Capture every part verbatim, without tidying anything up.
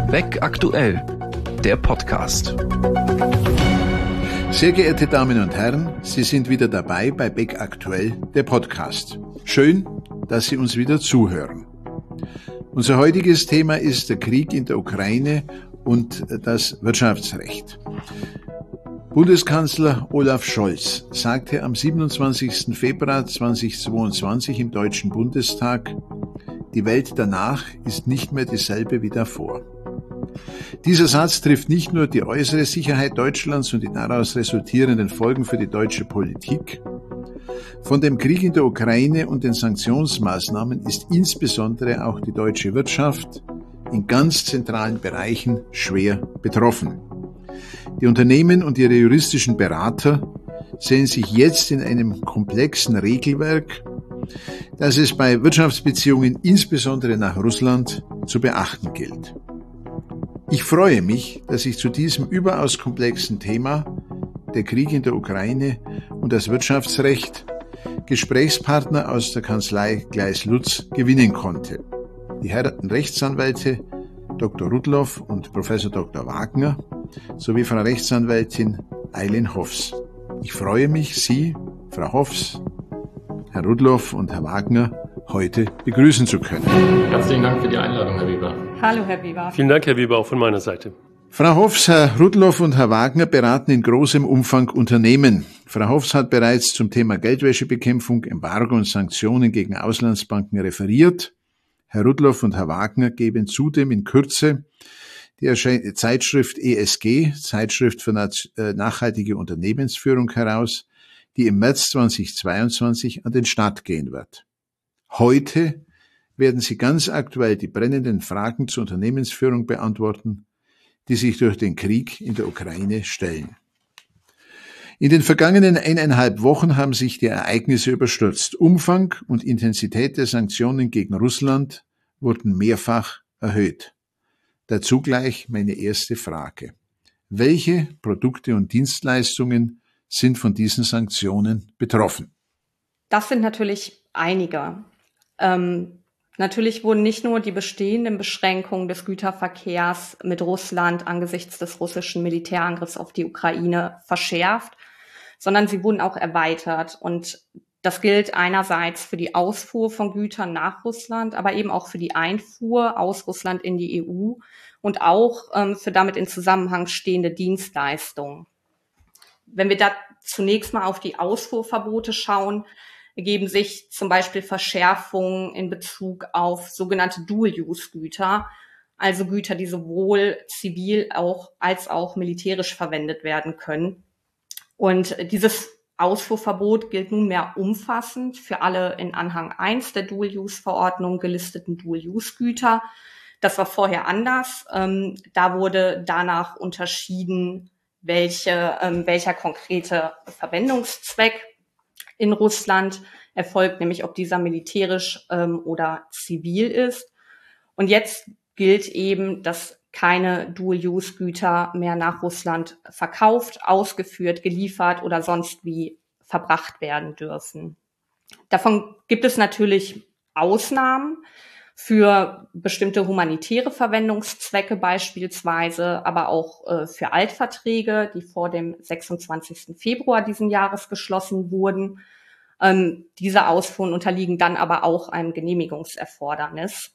Beck aktuell, der Podcast. Sehr geehrte Damen und Herren, Sie sind wieder dabei bei Beck aktuell, der Podcast. Schön, dass Sie uns wieder zuhören. Unser heutiges Thema ist der Krieg in der Ukraine und das Wirtschaftsrecht. Bundeskanzler Olaf Scholz sagte am siebenundzwanzigsten Februar zweitausendzweiundzwanzig im Deutschen Bundestag, die Welt danach ist nicht mehr dieselbe wie davor. Dieser Satz trifft nicht nur die äußere Sicherheit Deutschlands und die daraus resultierenden Folgen für die deutsche Politik. Von dem Krieg in der Ukraine und den Sanktionsmaßnahmen ist insbesondere auch die deutsche Wirtschaft in ganz zentralen Bereichen schwer betroffen. Die Unternehmen und ihre juristischen Berater sehen sich jetzt in einem komplexen Regelwerk, das es bei Wirtschaftsbeziehungen insbesondere nach Russland zu beachten gilt. Ich freue mich, dass ich zu diesem überaus komplexen Thema, der Krieg in der Ukraine und das Wirtschaftsrecht, Gesprächspartner aus der Kanzlei Gleis-Lutz gewinnen konnte. Die Herren Rechtsanwälte Doktor Rudloff und Professor Doktor Wagner sowie Frau Rechtsanwältin Eileen Hoffs. Ich freue mich, Sie, Frau Hoffs, Herr Rudloff und Herr Wagner heute begrüßen zu können. Herzlichen Dank für die Einladung, Herr Weber. Hallo, Herr Weber. Vielen Dank, Herr Weber, auch von meiner Seite. Frau Hoffs, Herr Rudloff und Herr Wagner beraten in großem Umfang Unternehmen. Frau Hoffs hat bereits zum Thema Geldwäschebekämpfung, Embargo und Sanktionen gegen Auslandsbanken referiert. Herr Rudloff und Herr Wagner geben zudem in Kürze die Zeitschrift E S G, Zeitschrift für nachhaltige Unternehmensführung, heraus, die im März zweitausendzweiundzwanzig an den Start gehen wird. Heute werden Sie ganz aktuell die brennenden Fragen zur Unternehmensführung beantworten, die sich durch den Krieg in der Ukraine stellen. In den vergangenen eineinhalb Wochen haben sich die Ereignisse überstürzt. Umfang und Intensität der Sanktionen gegen Russland wurden mehrfach erhöht. Dazu gleich meine erste Frage. Welche Produkte und Dienstleistungen sind von diesen Sanktionen betroffen? Das sind natürlich einige. Ähm, natürlich wurden nicht nur die bestehenden Beschränkungen des Güterverkehrs mit Russland angesichts des russischen Militärangriffs auf die Ukraine verschärft, sondern sie wurden auch erweitert. Und das gilt einerseits für die Ausfuhr von Gütern nach Russland, aber eben auch für die Einfuhr aus Russland in die E U und auch ähm, für damit in Zusammenhang stehende Dienstleistungen. Wenn wir da zunächst mal auf die Ausfuhrverbote schauen, ergeben sich zum Beispiel Verschärfungen in Bezug auf sogenannte Dual-Use-Güter, also Güter, die sowohl zivil auch als auch militärisch verwendet werden können. Und dieses Ausfuhrverbot gilt nunmehr umfassend für alle in Anhang eins der Dual-Use-Verordnung gelisteten Dual-Use-Güter. Das war vorher anders. Ähm, da wurde danach unterschieden, welche, ähm, welcher konkrete Verwendungszweck in Russland erfolgt, nämlich ob dieser militärisch ähm, oder zivil ist. Und jetzt gilt eben, dass keine Dual-Use-Güter mehr nach Russland verkauft, ausgeführt, geliefert oder sonst wie verbracht werden dürfen. Davon gibt es natürlich Ausnahmen für bestimmte humanitäre Verwendungszwecke beispielsweise, aber auch äh, für Altverträge, die vor dem sechsundzwanzigsten Februar diesen Jahres geschlossen wurden. Ähm, diese Ausfuhren unterliegen dann aber auch einem Genehmigungserfordernis.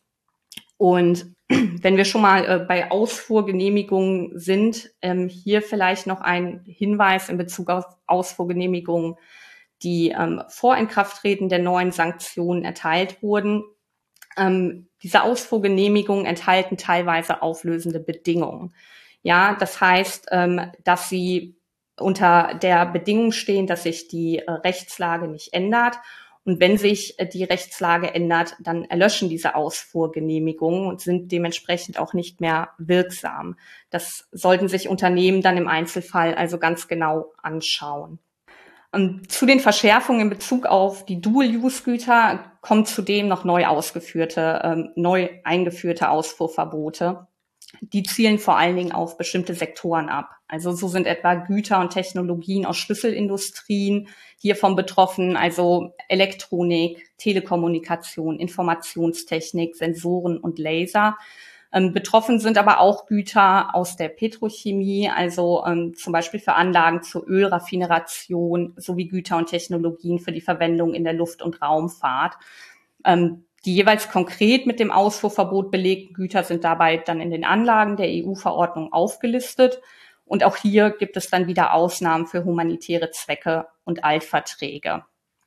Und wenn wir schon mal äh, bei Ausfuhrgenehmigungen sind, ähm, hier vielleicht noch ein Hinweis in Bezug auf Ausfuhrgenehmigungen, die ähm, vor Inkrafttreten der neuen Sanktionen erteilt wurden. Ähm, diese Ausfuhrgenehmigungen enthalten teilweise auflösende Bedingungen. Ja, das heißt, ähm, dass sie unter der Bedingung stehen, dass sich die äh, Rechtslage nicht ändert. Und wenn sich äh, die Rechtslage ändert, dann erlöschen diese Ausfuhrgenehmigungen und sind dementsprechend auch nicht mehr wirksam. Das sollten sich Unternehmen dann im Einzelfall also ganz genau anschauen. Und zu den Verschärfungen in Bezug auf die Dual-Use-Güter kommen zudem noch neu ausgeführte, ähm, neu eingeführte Ausfuhrverbote. Die zielen vor allen Dingen auf bestimmte Sektoren ab. Also so sind etwa Güter und Technologien aus Schlüsselindustrien hiervon betroffen, also Elektronik, Telekommunikation, Informationstechnik, Sensoren und Laser. Ähm, betroffen sind aber auch Güter aus der Petrochemie, also ähm, zum Beispiel für Anlagen zur Ölraffineration sowie Güter und Technologien für die Verwendung in der Luft- und Raumfahrt. Ähm, die jeweils konkret mit dem Ausfuhrverbot belegten Güter sind dabei dann in den Anlagen der E U-Verordnung aufgelistet. Und auch hier gibt es dann wieder Ausnahmen für humanitäre Zwecke und Altverträge.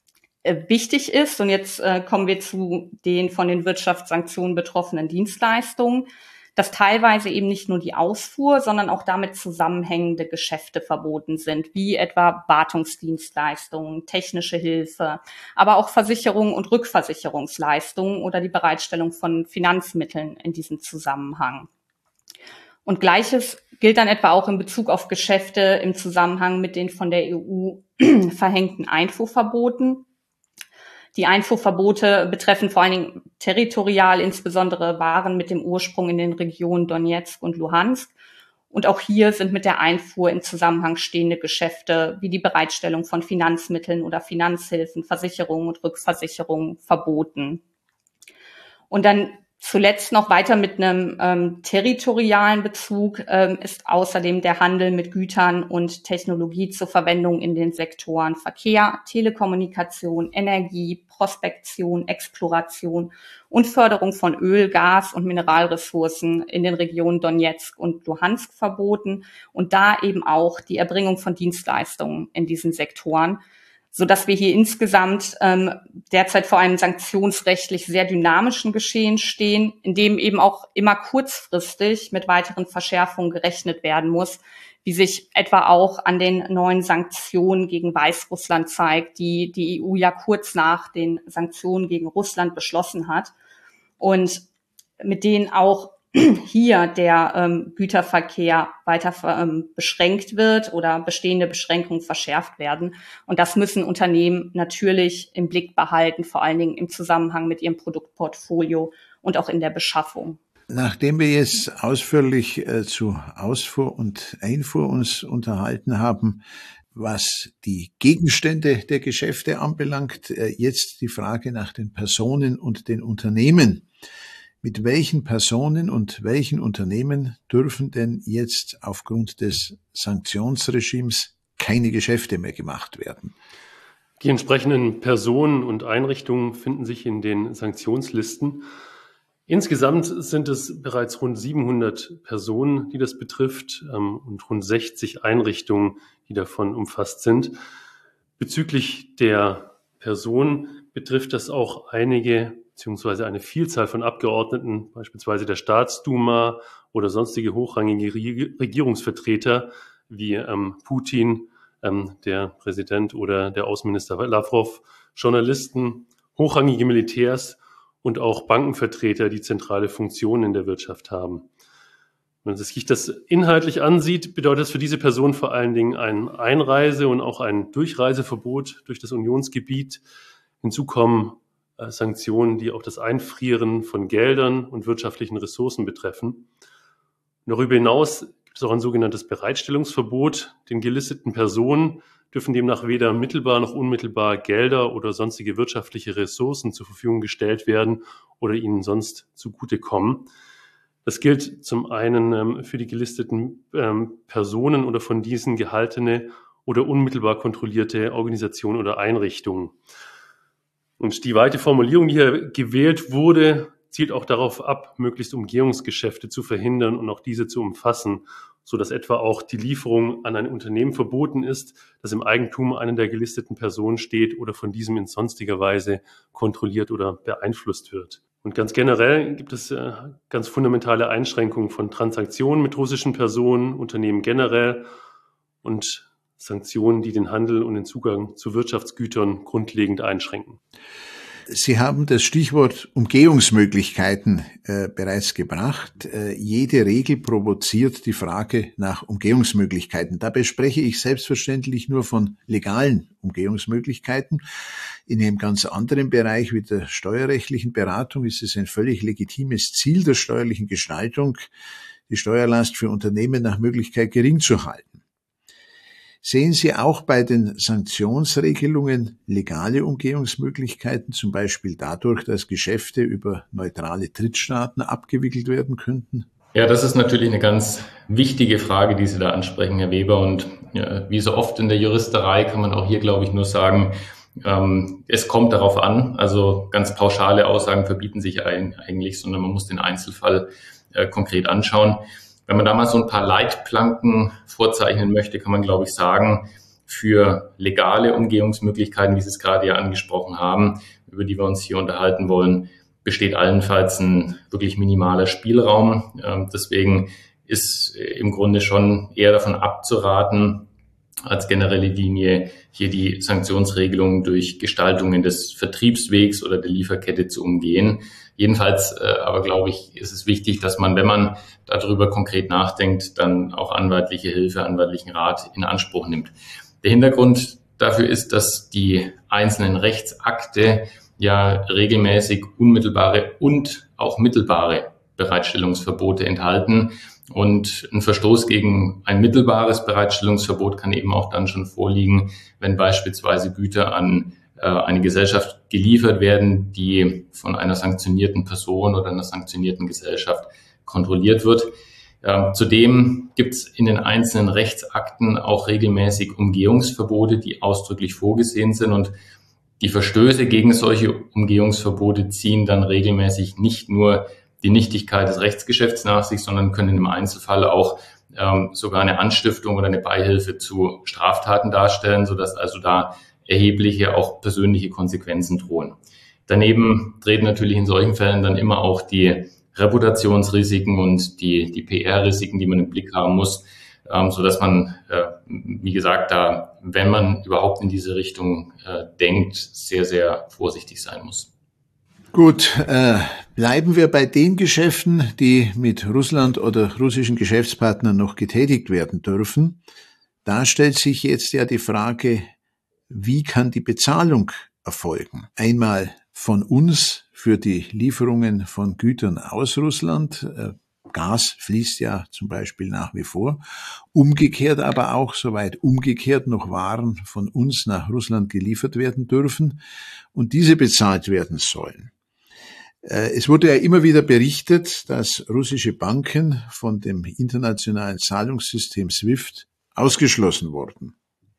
Wichtig ist, und jetzt äh, kommen wir zu den von den Wirtschaftssanktionen betroffenen Dienstleistungen, dass teilweise eben nicht nur die Ausfuhr, sondern auch damit zusammenhängende Geschäfte verboten sind, wie etwa Wartungsdienstleistungen, technische Hilfe, aber auch Versicherungen und Rückversicherungsleistungen oder die Bereitstellung von Finanzmitteln in diesem Zusammenhang. Und Gleiches gilt dann etwa auch in Bezug auf Geschäfte im Zusammenhang mit den von der E U verhängten Einfuhrverboten. Die Einfuhrverbote betreffen vor allen Dingen territorial, insbesondere Waren mit dem Ursprung in den Regionen Donezk und Luhansk. Und auch hier sind mit der Einfuhr im Zusammenhang stehende Geschäfte wie die Bereitstellung von Finanzmitteln oder Finanzhilfen, Versicherungen und Rückversicherungen verboten. Und dann zuletzt noch weiter mit einem ähm, territorialen Bezug ähm, ist außerdem der Handel mit Gütern und Technologie zur Verwendung in den Sektoren Verkehr, Telekommunikation, Energie, Prospektion, Exploration und Förderung von Öl, Gas und Mineralressourcen in den Regionen Donezk und Luhansk verboten und da eben auch die Erbringung von Dienstleistungen in diesen Sektoren, so dass wir hier insgesamt ähm, derzeit vor einem sanktionsrechtlich sehr dynamischen Geschehen stehen, in dem eben auch immer kurzfristig mit weiteren Verschärfungen gerechnet werden muss, wie sich etwa auch an den neuen Sanktionen gegen Weißrussland zeigt, die die E U ja kurz nach den Sanktionen gegen Russland beschlossen hat und mit denen auch hier der ähm, Güterverkehr weiter ähm, beschränkt wird oder bestehende Beschränkungen verschärft werden. Und das müssen Unternehmen natürlich im Blick behalten, vor allen Dingen im Zusammenhang mit ihrem Produktportfolio und auch in der Beschaffung. Nachdem wir jetzt ausführlich äh, zu Ausfuhr und Einfuhr uns unterhalten haben, was die Gegenstände der Geschäfte anbelangt, äh, jetzt die Frage nach den Personen und den Unternehmen. Mit welchen Personen und welchen Unternehmen dürfen denn jetzt aufgrund des Sanktionsregimes keine Geschäfte mehr gemacht werden? Die entsprechenden Personen und Einrichtungen finden sich in den Sanktionslisten. Insgesamt sind es bereits rund siebenhundert Personen, die das betrifft, und rund sechzig Einrichtungen, die davon umfasst sind. Bezüglich der Personen betrifft das auch einige beziehungsweise eine Vielzahl von Abgeordneten, beispielsweise der Staatsduma oder sonstige hochrangige Regierungsvertreter wie ähm, Putin, ähm, der Präsident oder der Außenminister Lavrov, Journalisten, hochrangige Militärs und auch Bankenvertreter, die zentrale Funktionen in der Wirtschaft haben. Wenn man sich das inhaltlich ansieht, bedeutet das für diese Person vor allen Dingen ein Einreise- und auch ein Durchreiseverbot durch das Unionsgebiet. Hinzu kommen Sanktionen, die auch das Einfrieren von Geldern und wirtschaftlichen Ressourcen betreffen. Darüber hinaus gibt es auch ein sogenanntes Bereitstellungsverbot. Den gelisteten Personen dürfen demnach weder mittelbar noch unmittelbar Gelder oder sonstige wirtschaftliche Ressourcen zur Verfügung gestellt werden oder ihnen sonst zugutekommen. Das gilt zum einen ähm, für die gelisteten ähm, Personen oder von diesen gehaltene oder unmittelbar kontrollierte Organisationen oder Einrichtungen. Und die weite Formulierung, die hier gewählt wurde, zielt auch darauf ab, möglichst Umgehungsgeschäfte zu verhindern und auch diese zu umfassen, sodass etwa auch die Lieferung an ein Unternehmen verboten ist, das im Eigentum einer der gelisteten Personen steht oder von diesem in sonstiger Weise kontrolliert oder beeinflusst wird. Und ganz generell gibt es äh, ganz fundamentale Einschränkungen von Transaktionen mit russischen Personen, Unternehmen generell und Sanktionen, die den Handel und den Zugang zu Wirtschaftsgütern grundlegend einschränken. Sie haben das Stichwort Umgehungsmöglichkeiten äh, bereits gebracht. Äh, jede Regel provoziert die Frage nach Umgehungsmöglichkeiten. Dabei spreche ich selbstverständlich nur von legalen Umgehungsmöglichkeiten. In einem ganz anderen Bereich wie der steuerrechtlichen Beratung ist es ein völlig legitimes Ziel der steuerlichen Gestaltung, die Steuerlast für Unternehmen nach Möglichkeit gering zu halten. Sehen Sie auch bei den Sanktionsregelungen legale Umgehungsmöglichkeiten, zum Beispiel dadurch, dass Geschäfte über neutrale Drittstaaten abgewickelt werden könnten? Ja, das ist natürlich eine ganz wichtige Frage, die Sie da ansprechen, Herr Weber. Und ja, wie so oft in der Juristerei kann man auch hier, glaube ich, nur sagen, ähm, es kommt darauf an. Also ganz pauschale Aussagen verbieten sich ein, eigentlich, sondern man muss den Einzelfall äh, konkret anschauen. Wenn man da mal so ein paar Leitplanken vorzeichnen möchte, kann man, glaube ich, sagen, für legale Umgehungsmöglichkeiten, wie Sie es gerade ja angesprochen haben, über die wir uns hier unterhalten wollen, besteht allenfalls ein wirklich minimaler Spielraum. Ähm, deswegen ist im Grunde schon eher davon abzuraten, als generelle Linie hier die Sanktionsregelungen durch Gestaltungen des Vertriebswegs oder der Lieferkette zu umgehen. Jedenfalls äh, aber, glaube ich, ist es wichtig, dass man, wenn man darüber konkret nachdenkt, dann auch anwaltliche Hilfe, anwaltlichen Rat in Anspruch nimmt. Der Hintergrund dafür ist, dass die einzelnen Rechtsakte ja regelmäßig unmittelbare und auch mittelbare Bereitstellungsverbote enthalten. Und ein Verstoß gegen ein mittelbares Bereitstellungsverbot kann eben auch dann schon vorliegen, wenn beispielsweise Güter an äh, eine Gesellschaft geliefert werden, die von einer sanktionierten Person oder einer sanktionierten Gesellschaft kontrolliert wird. Ähm, zudem gibt es in den einzelnen Rechtsakten auch regelmäßig Umgehungsverbote, die ausdrücklich vorgesehen sind, und die Verstöße gegen solche Umgehungsverbote ziehen dann regelmäßig nicht nur die Nichtigkeit des Rechtsgeschäfts nach sich, sondern können im Einzelfall auch ähm, sogar eine Anstiftung oder eine Beihilfe zu Straftaten darstellen, sodass also da erhebliche, auch persönliche Konsequenzen drohen. Daneben treten natürlich in solchen Fällen dann immer auch die Reputationsrisiken und die, die P R-Risiken, die man im Blick haben muss, ähm, sodass man, äh, wie gesagt, da, wenn man überhaupt in diese Richtung äh, denkt, sehr, sehr vorsichtig sein muss. Gut, äh, bleiben wir bei den Geschäften, die mit Russland oder russischen Geschäftspartnern noch getätigt werden dürfen. Da stellt sich jetzt ja die Frage, wie kann die Bezahlung erfolgen? Einmal von uns für die Lieferungen von Gütern aus Russland. Äh, Gas fließt ja zum Beispiel nach wie vor. Umgekehrt aber auch, soweit umgekehrt noch Waren von uns nach Russland geliefert werden dürfen und diese bezahlt werden sollen. Es wurde ja immer wieder berichtet, dass russische Banken von dem internationalen Zahlungssystem SWIFT ausgeschlossen wurden.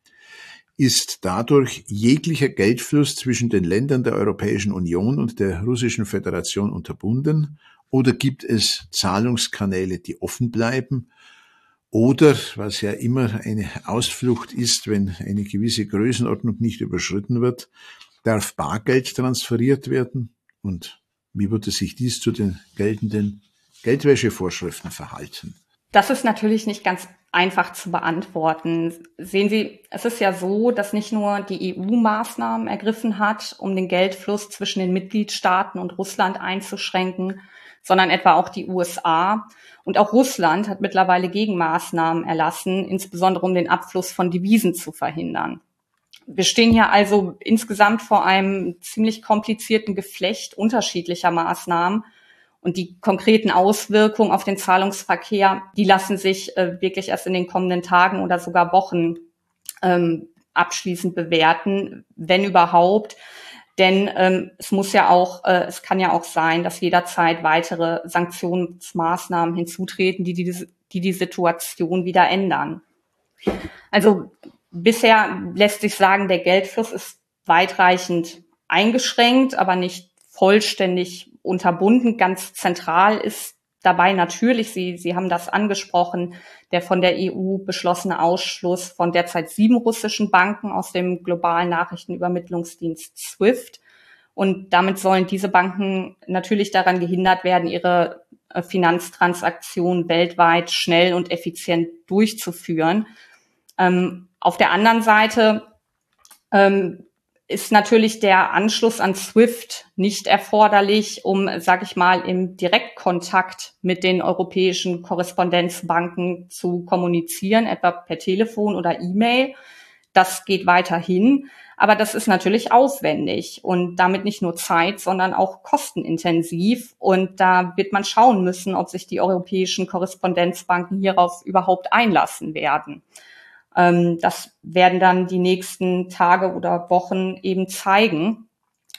Ist dadurch jeglicher Geldfluss zwischen den Ländern der Europäischen Union und der Russischen Föderation unterbunden? Oder gibt es Zahlungskanäle, die offen bleiben? Oder, was ja immer eine Ausflucht ist, wenn eine gewisse Größenordnung nicht überschritten wird, darf Bargeld transferiert werden? Und wie würde sich dies zu den geltenden Geldwäschevorschriften verhalten? Das ist natürlich nicht ganz einfach zu beantworten. Sehen Sie, es ist ja so, dass nicht nur die E U Maßnahmen ergriffen hat, um den Geldfluss zwischen den Mitgliedstaaten und Russland einzuschränken, sondern etwa auch die U S A. Und auch Russland hat mittlerweile Gegenmaßnahmen erlassen, insbesondere um den Abfluss von Devisen zu verhindern. Wir stehen hier also insgesamt vor einem ziemlich komplizierten Geflecht unterschiedlicher Maßnahmen. Und die konkreten Auswirkungen auf den Zahlungsverkehr, die lassen sich äh, wirklich erst in den kommenden Tagen oder sogar Wochen ähm, abschließend bewerten, wenn überhaupt. Denn ähm, es muss ja auch, äh, es kann ja auch sein, dass jederzeit weitere Sanktionsmaßnahmen hinzutreten, die die, die die Situation wieder ändern. Also bisher lässt sich sagen, der Geldfluss ist weitreichend eingeschränkt, aber nicht vollständig unterbunden. Ganz zentral ist dabei natürlich, Sie, Sie haben das angesprochen, der von der E U beschlossene Ausschluss von derzeit sieben russischen Banken aus dem globalen Nachrichtenübermittlungsdienst SWIFT. Und damit sollen diese Banken natürlich daran gehindert werden, ihre Finanztransaktionen weltweit schnell und effizient durchzuführen. Ähm, auf der anderen Seite ähm, ist natürlich der Anschluss an SWIFT nicht erforderlich, um, sage ich mal, im Direktkontakt mit den europäischen Korrespondenzbanken zu kommunizieren, etwa per Telefon oder E-Mail. Das geht weiterhin, aber das ist natürlich aufwendig und damit nicht nur zeit, sondern auch kostenintensiv. Und da wird man schauen müssen, ob sich die europäischen Korrespondenzbanken hierauf überhaupt einlassen werden. Ähm, das werden dann die nächsten Tage oder Wochen eben zeigen.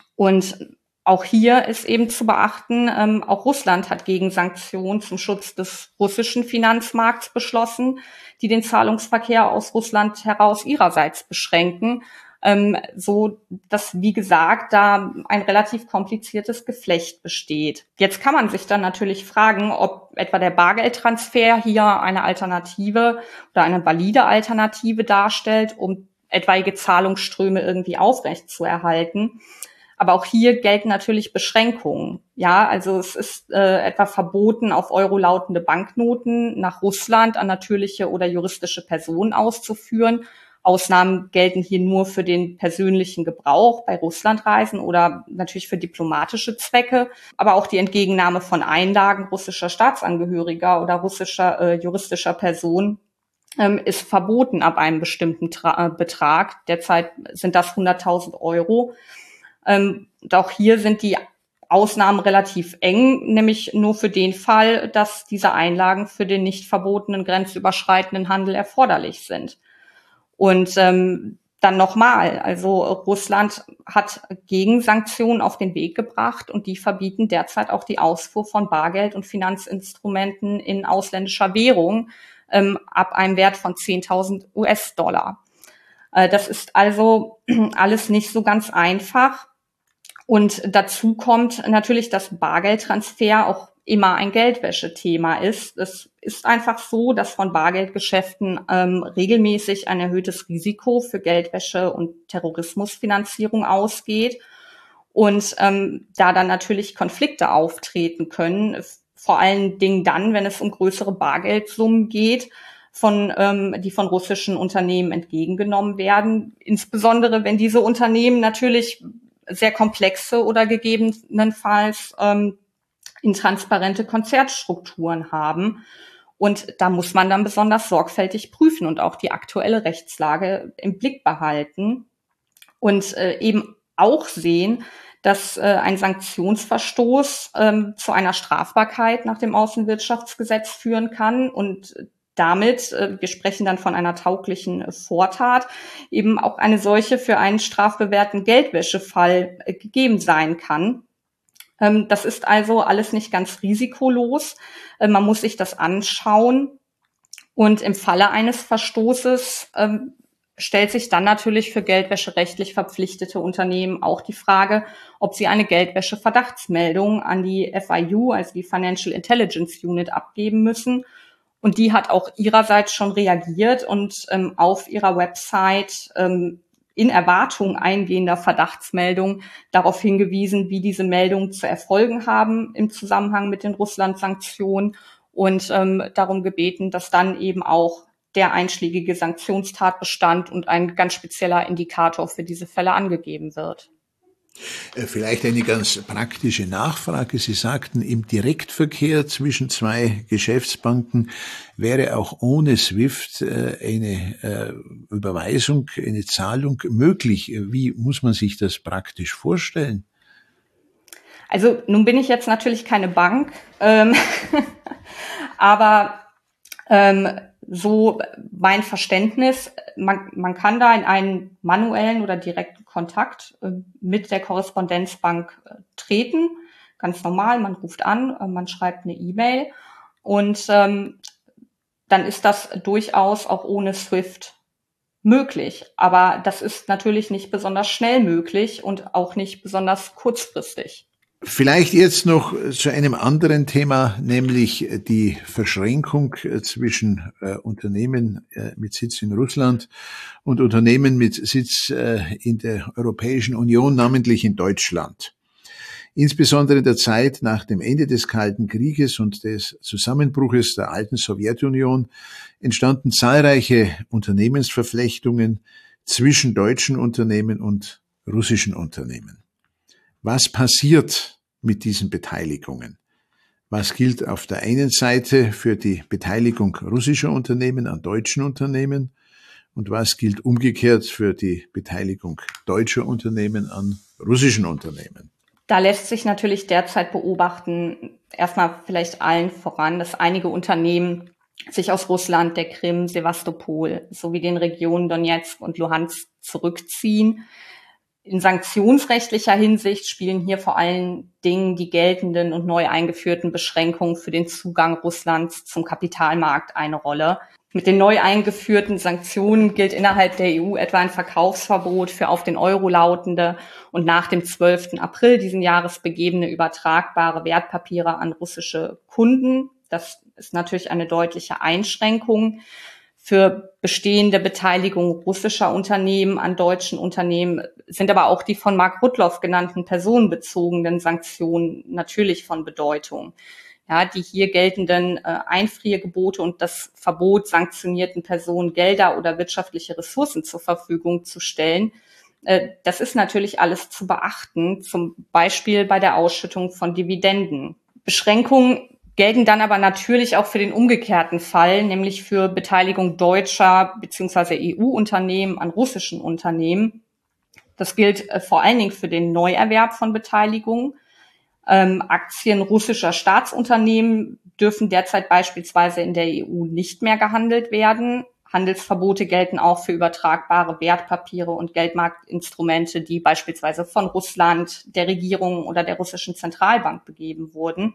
Und auch hier ist eben zu beachten, ähm, auch Russland hat Gegensanktionen zum Schutz des russischen Finanzmarkts beschlossen, die den Zahlungsverkehr aus Russland heraus ihrerseits beschränken, ähm, so dass, wie gesagt, da ein relativ kompliziertes Geflecht besteht. Jetzt kann man sich dann natürlich fragen, ob etwa der Bargeldtransfer hier eine Alternative oder eine valide Alternative darstellt, um etwaige Zahlungsströme irgendwie aufrechtzuerhalten. Aber auch hier gelten natürlich Beschränkungen. Ja, also es ist äh, etwa verboten, auf Euro lautende Banknoten nach Russland an natürliche oder juristische Personen auszuführen. Ausnahmen gelten hier nur für den persönlichen Gebrauch bei Russlandreisen oder natürlich für diplomatische Zwecke. Aber auch die Entgegennahme von Einlagen russischer Staatsangehöriger oder russischer äh, juristischer Personen ähm, ist verboten ab einem bestimmten Tra- äh, Betrag. Derzeit sind das hunderttausend Euro. Ähm, und auch hier sind die Ausnahmen relativ eng, nämlich nur für den Fall, dass diese Einlagen für den nicht verbotenen grenzüberschreitenden Handel erforderlich sind. Und ähm, dann nochmal, also Russland hat Gegensanktionen auf den Weg gebracht und die verbieten derzeit auch die Ausfuhr von Bargeld und Finanzinstrumenten in ausländischer Währung ähm, ab einem Wert von zehntausend U S-Dollar. Äh, das ist also alles nicht so ganz einfach. Und dazu kommt natürlich, dass Bargeldtransfer auch immer ein Geldwäschethema ist. Es ist einfach so, dass von Bargeldgeschäften ähm, regelmäßig ein erhöhtes Risiko für Geldwäsche und Terrorismusfinanzierung ausgeht. Und ähm, da dann natürlich Konflikte auftreten können, vor allen Dingen dann, wenn es um größere Bargeldsummen geht, von ähm, die von russischen Unternehmen entgegengenommen werden. Insbesondere, wenn diese Unternehmen natürlich sehr komplexe oder gegebenenfalls ähm, intransparente Konzernstrukturen haben. Und da muss man dann besonders sorgfältig prüfen und auch die aktuelle Rechtslage im Blick behalten und äh, eben auch sehen, dass äh, ein Sanktionsverstoß ähm, zu einer Strafbarkeit nach dem Außenwirtschaftsgesetz führen kann und damit, wir sprechen dann von einer tauglichen Vortat, eben auch eine solche für einen strafbewährten Geldwäschefall gegeben sein kann. Das ist also alles nicht ganz risikolos. Man muss sich das anschauen. Und im Falle eines Verstoßes stellt sich dann natürlich für geldwäscherechtlich verpflichtete Unternehmen auch die Frage, ob sie eine Geldwäsche-Verdachtsmeldung an die F I U, also die Financial Intelligence Unit, abgeben müssen. Und die hat auch ihrerseits schon reagiert und ähm, auf ihrer Website ähm, in Erwartung eingehender Verdachtsmeldungen darauf hingewiesen, wie diese Meldungen zu erfolgen haben im Zusammenhang mit den Russland-Sanktionen und ähm, darum gebeten, dass dann eben auch der einschlägige Sanktionstatbestand und ein ganz spezieller Indikator für diese Fälle angegeben wird. Vielleicht eine ganz praktische Nachfrage. Sie sagten, im Direktverkehr zwischen zwei Geschäftsbanken wäre auch ohne SWIFT eine Überweisung, eine Zahlung möglich. Wie muss man sich das praktisch vorstellen? Also nun bin ich jetzt natürlich keine Bank, ähm, aber ähm, so mein Verständnis, man, man kann da in einen manuellen oder direkten Kontakt äh, mit der Korrespondenzbank äh, treten, ganz normal, man ruft an, äh, man schreibt eine E-Mail und ähm, dann ist das durchaus auch ohne SWIFT möglich. Aber das ist natürlich nicht besonders schnell möglich und auch nicht besonders kurzfristig. Vielleicht jetzt noch zu einem anderen Thema, nämlich die Verschränkung zwischen äh, Unternehmen äh, mit Sitz in Russland und Unternehmen mit Sitz äh, in der Europäischen Union, namentlich in Deutschland. Insbesondere in der Zeit nach dem Ende des Kalten Krieges und des Zusammenbruches der alten Sowjetunion entstanden zahlreiche Unternehmensverflechtungen zwischen deutschen Unternehmen und russischen Unternehmen. Was passiert mit diesen Beteiligungen? Was gilt auf der einen Seite für die Beteiligung russischer Unternehmen an deutschen Unternehmen und was gilt umgekehrt für die Beteiligung deutscher Unternehmen an russischen Unternehmen? Da lässt sich natürlich derzeit beobachten, erstmal vielleicht allen voran, dass einige Unternehmen sich aus Russland, der Krim, Sewastopol sowie den Regionen Donetsk und Luhansk zurückziehen. In sanktionsrechtlicher Hinsicht spielen hier vor allen Dingen die geltenden und neu eingeführten Beschränkungen für den Zugang Russlands zum Kapitalmarkt eine Rolle. Mit den neu eingeführten Sanktionen gilt innerhalb der E U etwa ein Verkaufsverbot für auf den Euro lautende und nach dem zwölften April diesen Jahres begebene übertragbare Wertpapiere an russische Kunden. Das ist natürlich eine deutliche Einschränkung. Für bestehende Beteiligung russischer Unternehmen an deutschen Unternehmen sind aber auch die von Mark Rudloff genannten personenbezogenen Sanktionen natürlich von Bedeutung. Ja, die hier geltenden äh, Einfriergebote und das Verbot, sanktionierten Personen Gelder oder wirtschaftliche Ressourcen zur Verfügung zu stellen, äh, das ist natürlich alles zu beachten, zum Beispiel bei der Ausschüttung von Dividenden. Beschränkungen gelten dann aber natürlich auch für den umgekehrten Fall, nämlich für Beteiligung deutscher bzw. E U-Unternehmen an russischen Unternehmen. Das gilt äh, vor allen Dingen für den Neuerwerb von Beteiligungen. Ähm, Aktien russischer Staatsunternehmen dürfen derzeit beispielsweise in der E U nicht mehr gehandelt werden. Handelsverbote gelten auch für übertragbare Wertpapiere und Geldmarktinstrumente, die beispielsweise von Russland, der Regierung oder der russischen Zentralbank begeben wurden.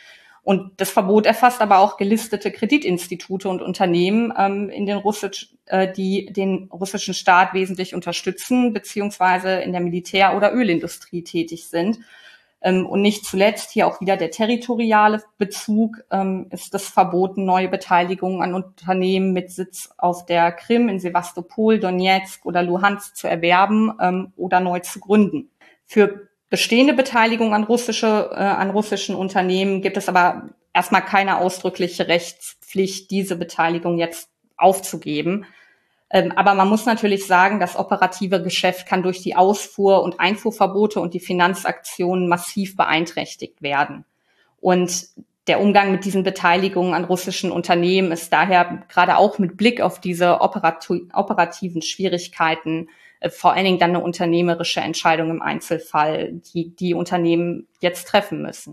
Und das Verbot erfasst aber auch gelistete Kreditinstitute und Unternehmen, ähm, in den Russisch, äh, die den russischen Staat wesentlich unterstützen, beziehungsweise in der Militär- oder Ölindustrie tätig sind. Ähm, und nicht zuletzt hier auch wieder der territoriale Bezug, ähm, ist das verboten, neue Beteiligungen an Unternehmen mit Sitz auf der Krim, in Sewastopol, Donetsk oder Luhansk zu erwerben ähm, oder neu zu gründen. Für bestehende Beteiligung an russische, äh, an russischen Unternehmen gibt es aber erstmal keine ausdrückliche Rechtspflicht, diese Beteiligung jetzt aufzugeben. Ähm, aber man muss natürlich sagen, das operative Geschäft kann durch die Ausfuhr- und Einfuhrverbote und die Finanzaktionen massiv beeinträchtigt werden. Und der Umgang mit diesen Beteiligungen an russischen Unternehmen ist daher gerade auch mit Blick auf diese operati- operativen Schwierigkeiten äh, vor allen Dingen dann eine unternehmerische Entscheidung im Einzelfall, die die Unternehmen jetzt treffen müssen.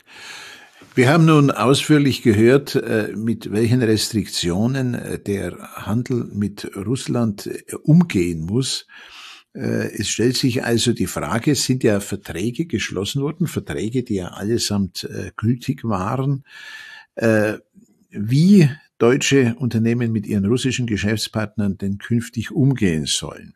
Wir haben nun ausführlich gehört, mit welchen Restriktionen der Handel mit Russland umgehen muss. Es stellt sich also die Frage, es sind ja Verträge geschlossen worden, Verträge, die ja allesamt gültig waren, wie deutsche Unternehmen mit ihren russischen Geschäftspartnern denn künftig umgehen sollen.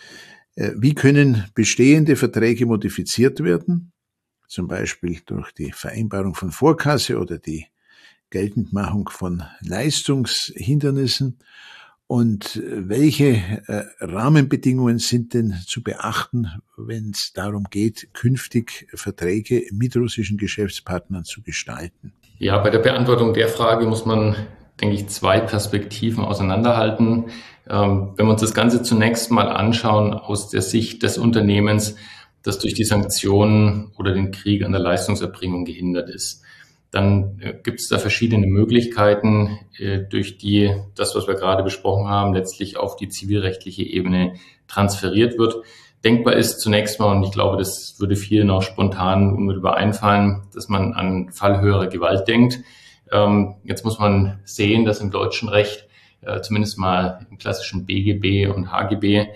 Wie können bestehende Verträge modifiziert werden? Zum Beispiel durch die Vereinbarung von Vorkasse oder die Geltendmachung von Leistungshindernissen. Und welche äh, Rahmenbedingungen sind denn zu beachten, wenn es darum geht, künftig Verträge mit russischen Geschäftspartnern zu gestalten? Ja, bei der Beantwortung der Frage muss man, denke ich, zwei Perspektiven auseinanderhalten. Ähm, wenn wir uns das Ganze zunächst mal anschauen aus der Sicht des Unternehmens, das durch die Sanktionen oder den Krieg an der Leistungserbringung gehindert ist. Dann äh, gibt es da verschiedene Möglichkeiten, äh, durch die das, was wir gerade besprochen haben, letztlich auf die zivilrechtliche Ebene transferiert wird. Denkbar ist zunächst mal, und ich glaube, das würde vielen auch spontan unmittelbar einfallen, dass man an Fall höherer Gewalt denkt. Ähm, jetzt muss man sehen, dass im deutschen Recht, äh, zumindest mal im klassischen B G B und H G B,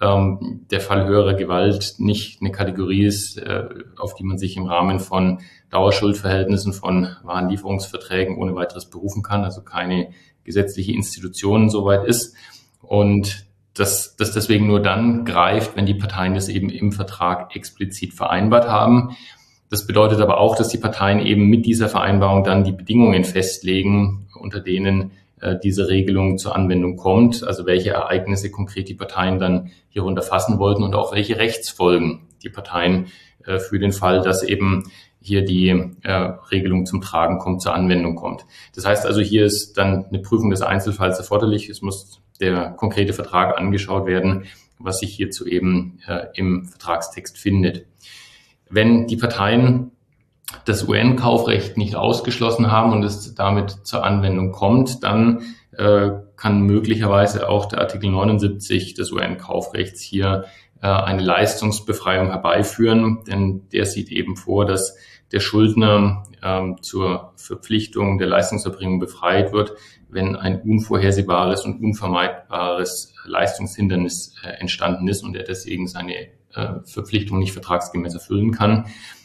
der Fall höherer Gewalt nicht eine Kategorie ist, auf die man sich im Rahmen von Dauerschuldverhältnissen von Warenlieferungsverträgen ohne weiteres berufen kann, also keine gesetzliche Institution soweit ist. Und dass das deswegen nur dann greift, wenn die Parteien das eben im Vertrag explizit vereinbart haben. Das bedeutet aber auch, dass die Parteien eben mit dieser Vereinbarung dann die Bedingungen festlegen, unter denen diese Regelung zur Anwendung kommt, also welche Ereignisse konkret die Parteien dann hierunter fassen wollten und auch welche Rechtsfolgen die Parteien äh, für den Fall, dass eben hier die äh, Regelung zum Tragen kommt, zur Anwendung kommt. Das heißt also, hier ist dann eine Prüfung des Einzelfalls erforderlich. Es muss der konkrete Vertrag angeschaut werden, was sich hierzu eben äh, im Vertragstext findet. Wenn die Parteien das U N-Kaufrecht nicht ausgeschlossen haben und es damit zur Anwendung kommt, dann äh, kann möglicherweise auch der Artikel neunundsiebzig des U N-Kaufrechts hier äh, eine Leistungsbefreiung herbeiführen, denn der sieht eben vor, dass der Schuldner ähm, zur Verpflichtung der Leistungserbringung befreit wird, wenn ein unvorhersehbares und unvermeidbares Leistungshindernis äh, entstanden ist und er deswegen seine äh, Verpflichtung nicht vertragsgemäß erfüllen kann.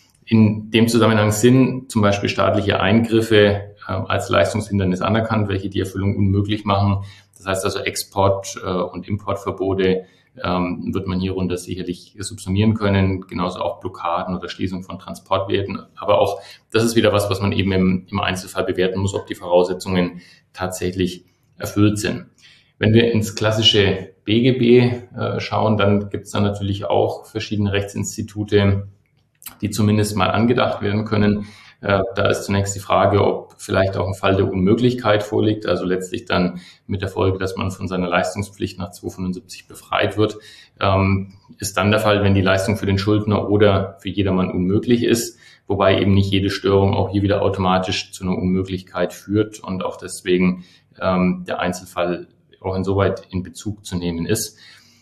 In dem Zusammenhang sind zum Beispiel staatliche Eingriffe äh, als Leistungshindernis anerkannt, welche die Erfüllung unmöglich machen. Das heißt also Export- äh, und Importverbote ähm, wird man hierunter sicherlich subsumieren können, genauso auch Blockaden oder Schließung von Transportwegen. Aber auch das ist wieder was, was man eben im, im Einzelfall bewerten muss, ob die Voraussetzungen tatsächlich erfüllt sind. Wenn wir ins klassische B G B äh, schauen, dann gibt es da natürlich auch verschiedene Rechtsinstitute, die zumindest mal angedacht werden können. Äh, da ist zunächst die Frage, ob vielleicht auch ein Fall der Unmöglichkeit vorliegt, also letztlich dann mit der Folge, dass man von seiner Leistungspflicht nach zweihundertfünfundsiebzig befreit wird. Ähm, ist dann der Fall, wenn die Leistung für den Schuldner oder für jedermann unmöglich ist, wobei eben nicht jede Störung auch hier wieder automatisch zu einer Unmöglichkeit führt und auch deswegen ähm, der Einzelfall auch insoweit in Bezug zu nehmen ist.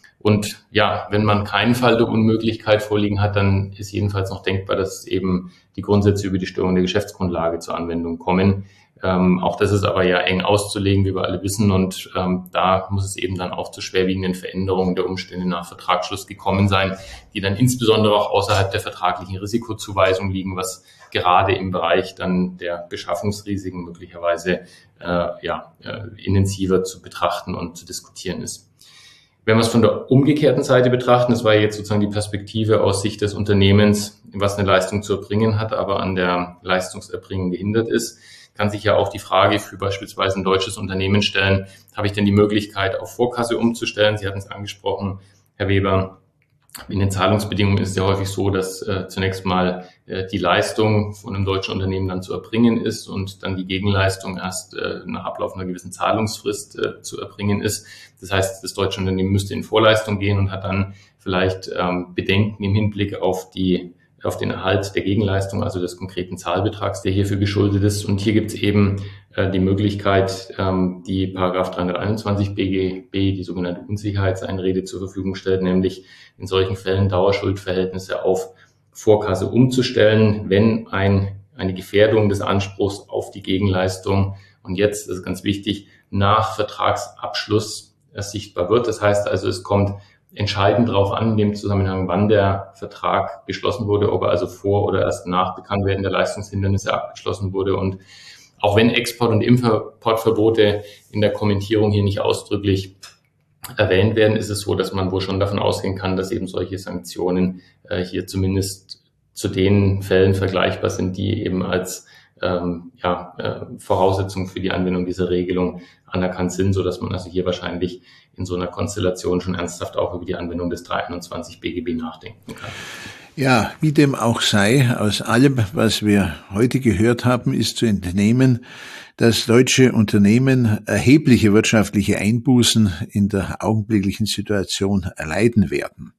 Und ja, wenn man keinen Fall der Unmöglichkeit vorliegen hat, dann ist jedenfalls noch denkbar, dass eben die Grundsätze über die Störung der Geschäftsgrundlage zur Anwendung kommen. Ähm, auch das ist aber ja eng auszulegen, wie wir alle wissen. Und ähm, da muss es eben dann auch zu schwerwiegenden Veränderungen der Umstände nach Vertragsschluss gekommen sein, die dann insbesondere auch außerhalb der vertraglichen Risikozuweisung liegen, was gerade im Bereich dann der Beschaffungsrisiken möglicherweise äh, ja, äh, intensiver zu betrachten und zu diskutieren ist. Wenn wir es von der umgekehrten Seite betrachten, das war jetzt sozusagen die Perspektive aus Sicht des Unternehmens, was eine Leistung zu erbringen hat, aber an der Leistungserbringung gehindert ist, kann sich ja auch die Frage für beispielsweise ein deutsches Unternehmen stellen, habe ich denn die Möglichkeit, auf Vorkasse umzustellen? Sie hatten es angesprochen, Herr Weber. In den Zahlungsbedingungen ist es ja häufig so, dass äh, zunächst mal äh, die Leistung von einem deutschen Unternehmen dann zu erbringen ist und dann die Gegenleistung erst äh, nach Ablauf einer gewissen Zahlungsfrist äh, zu erbringen ist. Das heißt, das deutsche Unternehmen müsste in Vorleistung gehen und hat dann vielleicht ähm, Bedenken im Hinblick auf die auf den Erhalt der Gegenleistung, also des konkreten Zahlbetrags, der hierfür geschuldet ist. Und hier gibt es eben äh, die Möglichkeit, ähm, die Paragraph dreihunderteinundzwanzig B G B, die sogenannte Unsicherheitseinrede zur Verfügung stellt, nämlich in solchen Fällen Dauerschuldverhältnisse auf Vorkasse umzustellen, wenn ein, eine Gefährdung des Anspruchs auf die Gegenleistung und jetzt, das ist ganz wichtig, nach Vertragsabschluss sichtbar wird. Das heißt also, es kommt entscheidend darauf an, in dem Zusammenhang, wann der Vertrag geschlossen wurde, ob er also vor oder erst nach Bekanntwerden der Leistungshindernisse abgeschlossen wurde. Und auch wenn Export- und Importverbote in der Kommentierung hier nicht ausdrücklich erwähnt werden, ist es so, dass man wohl schon davon ausgehen kann, dass eben solche Sanktionen äh, hier zumindest zu den Fällen vergleichbar sind, die eben als ähm, ja, äh, Voraussetzung für die Anwendung dieser Regelung anerkannt sind, so dass man also hier wahrscheinlich in so einer Konstellation schon ernsthaft auch über die Anwendung des dreihunderteinundzwanzig B G B nachdenken kann. Ja, wie dem auch sei, aus allem, was wir heute gehört haben, ist zu entnehmen, dass deutsche Unternehmen erhebliche wirtschaftliche Einbußen in der augenblicklichen Situation erleiden werden.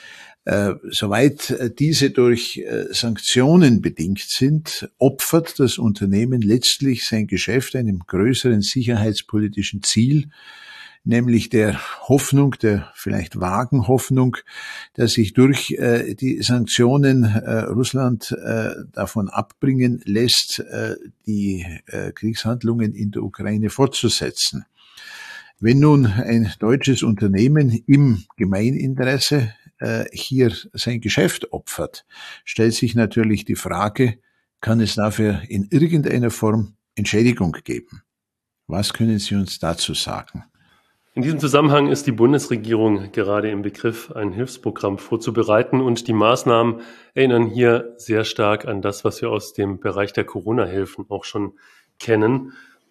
Äh, soweit diese durch äh, Sanktionen bedingt sind, opfert das Unternehmen letztlich sein Geschäft einem größeren sicherheitspolitischen Ziel, nämlich der Hoffnung, der vielleicht vagen Hoffnung, dass sich durch äh, die Sanktionen äh, Russland äh, davon abbringen lässt, äh, die äh, Kriegshandlungen in der Ukraine fortzusetzen. Wenn nun ein deutsches Unternehmen im Gemeininteresse äh, hier sein Geschäft opfert, stellt sich natürlich die Frage, kann es dafür in irgendeiner Form Entschädigung geben? Was können Sie uns dazu sagen? In diesem Zusammenhang ist die Bundesregierung gerade im Begriff, ein Hilfsprogramm vorzubereiten und die Maßnahmen erinnern hier sehr stark an das, was wir aus dem Bereich der Corona-Hilfen auch schon kennen.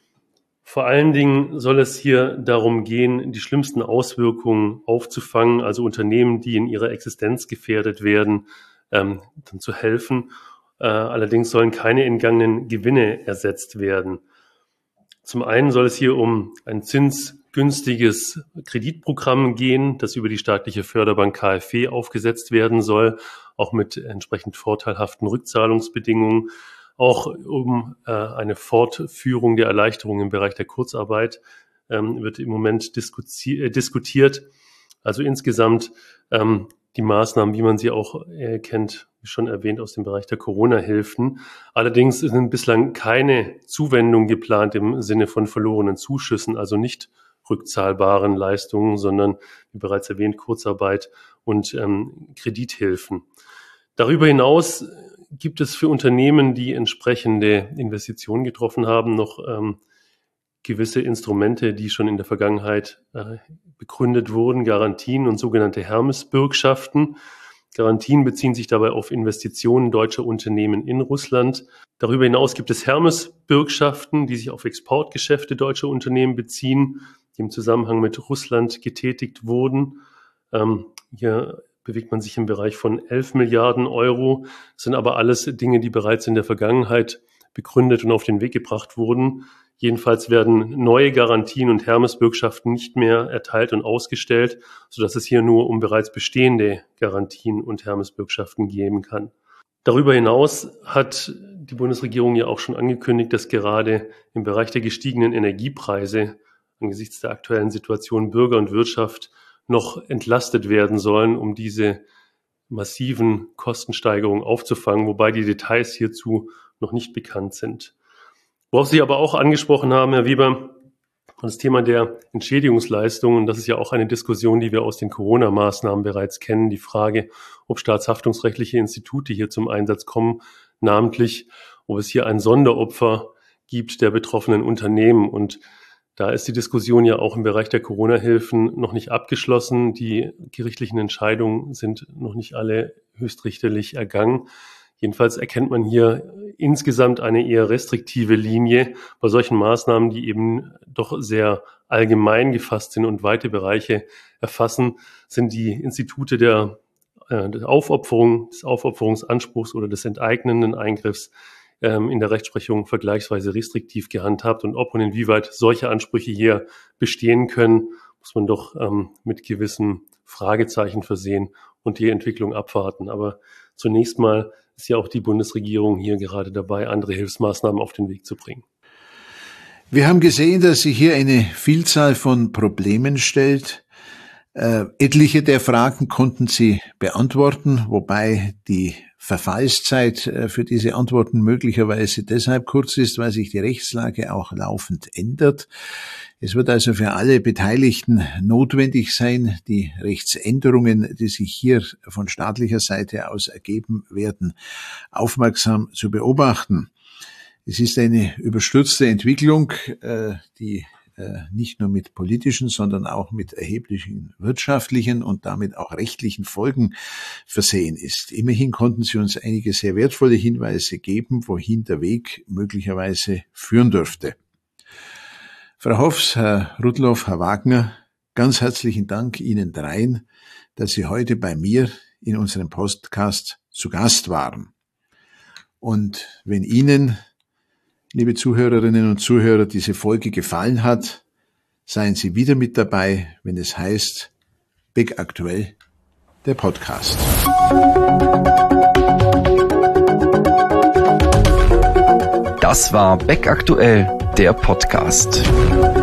Vor allen Dingen soll es hier darum gehen, die schlimmsten Auswirkungen aufzufangen, also Unternehmen, die in ihrer Existenz gefährdet werden, ähm, dann zu helfen. Äh, allerdings sollen keine entgangenen Gewinne ersetzt werden. Zum einen soll es hier um ein zinsgünstiges Kreditprogramm gehen, das über die staatliche Förderbank K f W aufgesetzt werden soll, auch mit entsprechend vorteilhaften Rückzahlungsbedingungen. Auch um äh, eine Fortführung der Erleichterung im Bereich der Kurzarbeit ähm, wird im Moment diskutiert. Also insgesamt ähm, die Maßnahmen, wie man sie auch äh, kennt, wie schon erwähnt, aus dem Bereich der Corona-Hilfen. Allerdings sind bislang keine Zuwendungen geplant im Sinne von verlorenen Zuschüssen, also nicht rückzahlbaren Leistungen, sondern, wie bereits erwähnt, Kurzarbeit und ähm, Kredithilfen. Darüber hinaus gibt es für Unternehmen, die entsprechende Investitionen getroffen haben, noch ähm, gewisse Instrumente, die schon in der Vergangenheit äh, begründet wurden, Garantien und sogenannte Hermes-Bürgschaften. Garantien beziehen sich dabei auf Investitionen deutscher Unternehmen in Russland. Darüber hinaus gibt es Hermes-Bürgschaften, die sich auf Exportgeschäfte deutscher Unternehmen beziehen, die im Zusammenhang mit Russland getätigt wurden. Ähm, hier bewegt man sich im Bereich von elf Milliarden Euro. Das sind aber alles Dinge, die bereits in der Vergangenheit begründet und auf den Weg gebracht wurden. Jedenfalls werden neue Garantien und Hermes-Bürgschaften nicht mehr erteilt und ausgestellt, sodass es hier nur um bereits bestehende Garantien und Hermes-Bürgschaften gehen kann. Darüber hinaus hat die Bundesregierung ja auch schon angekündigt, dass gerade im Bereich der gestiegenen Energiepreise angesichts der aktuellen Situation Bürger und Wirtschaft noch entlastet werden sollen, um diese massiven Kostensteigerungen aufzufangen, wobei die Details hierzu noch nicht bekannt sind. Worauf Sie aber auch angesprochen haben, Herr Weber, das Thema der Entschädigungsleistungen, und das ist ja auch eine Diskussion, die wir aus den Corona-Maßnahmen bereits kennen, die Frage, ob staatshaftungsrechtliche Institute hier zum Einsatz kommen, namentlich, ob es hier ein Sonderopfer gibt der betroffenen Unternehmen. Und da ist die Diskussion ja auch im Bereich der Corona-Hilfen noch nicht abgeschlossen. Die gerichtlichen Entscheidungen sind noch nicht alle höchstrichterlich ergangen. Jedenfalls erkennt man hier insgesamt eine eher restriktive Linie bei solchen Maßnahmen, die eben doch sehr allgemein gefasst sind und weite Bereiche erfassen, sind die Institute der, äh, der Aufopferung, des Aufopferungsanspruchs oder des enteignenden Eingriffs ähm, in der Rechtsprechung vergleichsweise restriktiv gehandhabt. Und ob und inwieweit solche Ansprüche hier bestehen können, muss man doch ähm, mit gewissen Fragezeichen versehen und die Entwicklung abwarten. Aber zunächst mal ist ja auch die Bundesregierung hier gerade dabei, andere Hilfsmaßnahmen auf den Weg zu bringen. Wir haben gesehen, dass sich hier eine Vielzahl von Problemen stellt. Äh, etliche der Fragen konnten Sie beantworten, wobei die Verfallszeit äh, für diese Antworten möglicherweise deshalb kurz ist, weil sich die Rechtslage auch laufend ändert. Es wird also für alle Beteiligten notwendig sein, die Rechtsänderungen, die sich hier von staatlicher Seite aus ergeben werden, aufmerksam zu beobachten. Es ist eine überstürzte Entwicklung, die nicht nur mit politischen, sondern auch mit erheblichen wirtschaftlichen und damit auch rechtlichen Folgen versehen ist. Immerhin konnten Sie uns einige sehr wertvolle Hinweise geben, wohin der Weg möglicherweise führen dürfte. Frau Hoffs, Herr Rudloff, Herr Wagner, ganz herzlichen Dank Ihnen dreien, dass Sie heute bei mir in unserem Podcast zu Gast waren. Und wenn Ihnen, liebe Zuhörerinnen und Zuhörer, diese Folge gefallen hat, seien Sie wieder mit dabei, wenn es heißt Beck Aktuell, der Podcast. Das war Beck Aktuell, der Podcast.